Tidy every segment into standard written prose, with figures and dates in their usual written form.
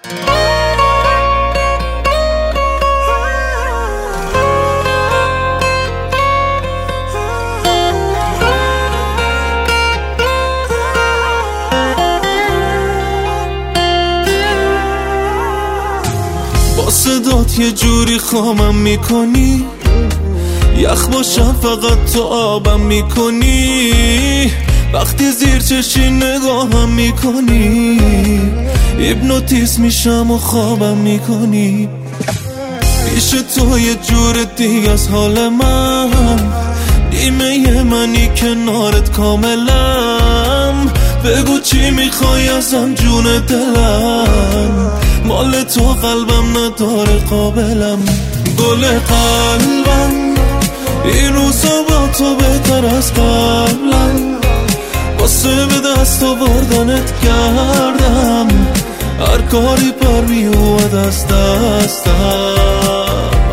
با صدات یه جوری خامم میکنی، یخ باشم فقط تو آبم میکنی. وقتی زیر چشی نگاهم میکنی، هیپنوتیزم میشم و خوابم میکنی. پیش تو یه جور دیگه از حال من، نیمه منی کنارت کاملم. بگو چی میخوای ازم جون دلم، مال تو قلبم نداره قابلم. گل قلبم این روزا با تو بهتر از قبلم، واسه به دست آوردنت کردم هر کاری پر میومد از دستم.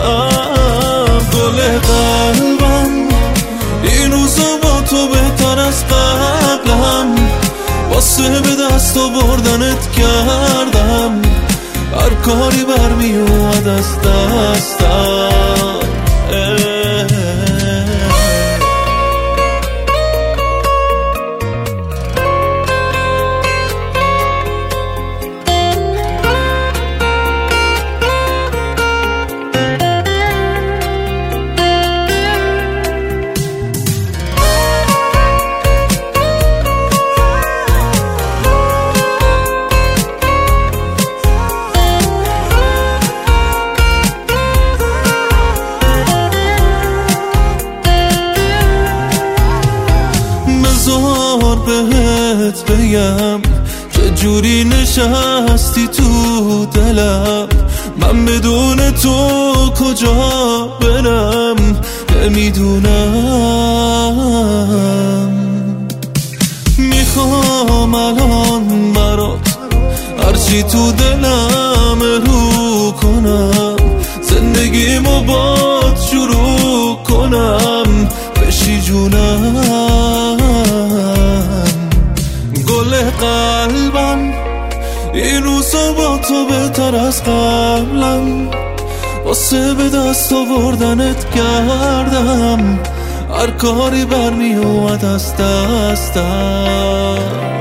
گل قلبم این روزا با تو بهتر از قبلم، واسه به دست آوردنت کردم هر کاری بر میومد از دستم. بذار بهت بگم چه جوری نشستی تو دلم، من بدون تو کجا برم نمیدونم. میخوام الان برات هرچی تو دلم رو کنم، زندگیمو باد شروع کنم بشی جونم. گل قلبم این روزا با تو بهتر از قبلم، واسه به دست آوردنت کردم هر کاری بر میومد از دستم.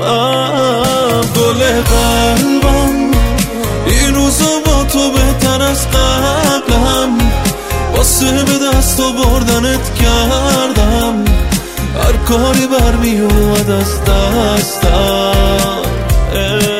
گل قلبم این روزا با تو بهتر از قبلم، واسه به دست آوردنت کردم هر کاری بر میومد از دستم.